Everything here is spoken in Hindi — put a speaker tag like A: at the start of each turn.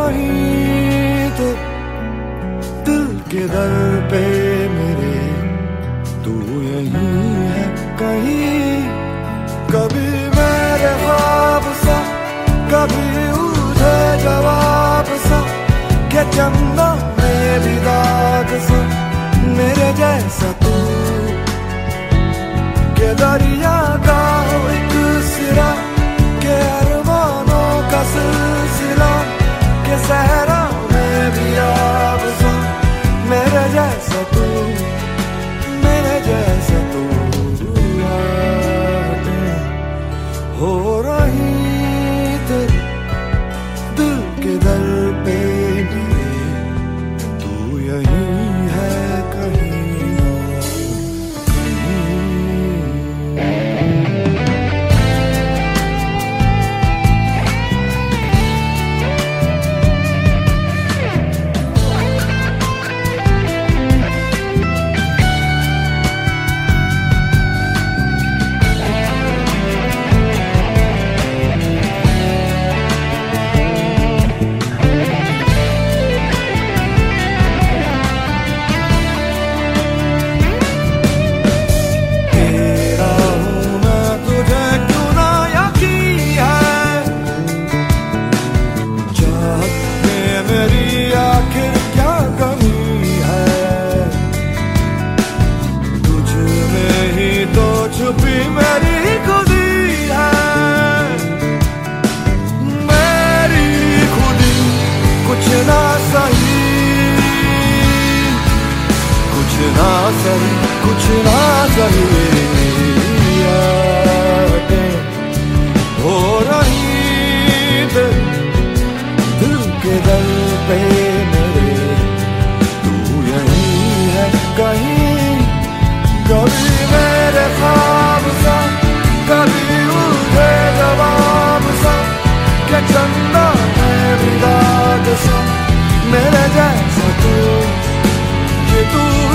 A: रही तो दिल के दर पे मेरे, तू यहीं है कहीं। कभी मेरे ख्वाब सा, कभी उठे जवाब सा, क्या चंदा में भी दाग सा, मेरे जैसा तू के दरिया का एक सिरा, के अरमानों का सिलसिला, के सहरा में भी आग सा, मेरे जैसा तू, मेरे जैसा तू। हो रही तेरी दिल के दर पे मेरे, तू यहीं है कहीं। छुपी मेरी खुदी है, मेरी खुदी कुछ ना सही, कुछ ना सही, कुछ ना सही। हो रही दिल के दर पे मेरे, तू यहीं है कहीं। कभी मेरे ख्वाब सा, कभी उठे जवाब सा, क्या चंदा में भी दाग सा, मेरे जैसा तू, ये तू